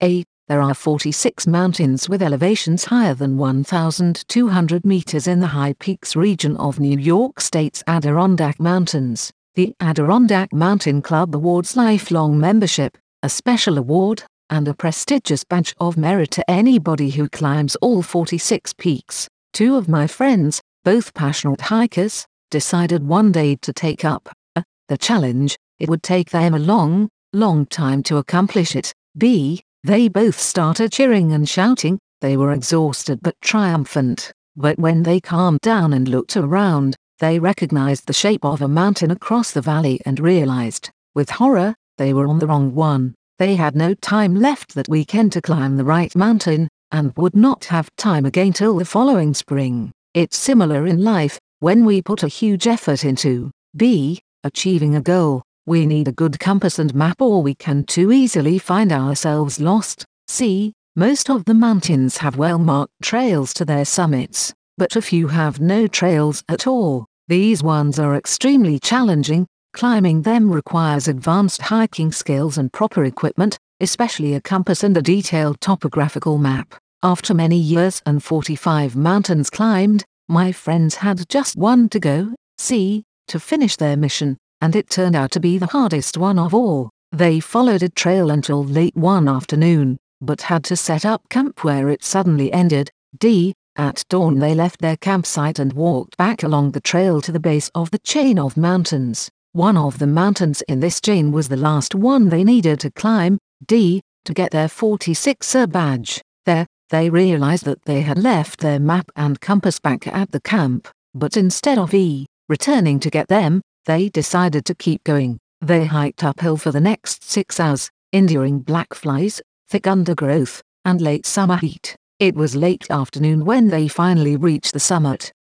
A. There are 46 mountains with elevations higher than 1,200 meters in the High Peaks region of New York State's Adirondack Mountains. The Adirondack Mountain Club awards lifelong membership, a special award, and a prestigious badge of merit to anybody who climbs all 46 peaks. Two of my friends, both passionate hikers, decided one day to take up the challenge. It would take them a long time to accomplish it. B. They both started cheering and shouting. They were exhausted but triumphant. But when they calmed down and looked around, they recognized the shape of a mountain across the valley and realized, with horror, they were on the wrong one. They had no time left that weekend to climb the right mountain, and would not have time again till the following spring. It's similar in life. When we put a huge effort into B. achieving a goal, we need a good compass and map, or we can too easily find ourselves lost. C. Most of the mountains have well-marked trails to their summits, but a few have no trails at all. These ones are extremely challenging. Climbing them requires advanced hiking skills and proper equipment, especially a compass and a detailed topographical map. After many years and 45 mountains climbed, my friends had just one to go, C, to finish their mission, and it turned out to be the hardest one of all. They followed a trail until late one afternoon, but had to set up camp where it suddenly ended. D. At dawn they left their campsite and walked back along the trail to the base of the chain of mountains. One of the mountains in this chain was the last one they needed to climb. D. To get their 46er badge. There, they realized that they had left their map and compass back at the camp, but instead of E. returning to get them, they decided to keep going. They hiked uphill for the next 6 hours, enduring black flies, thick undergrowth, and late summer heat. It was late afternoon when they finally reached the summit.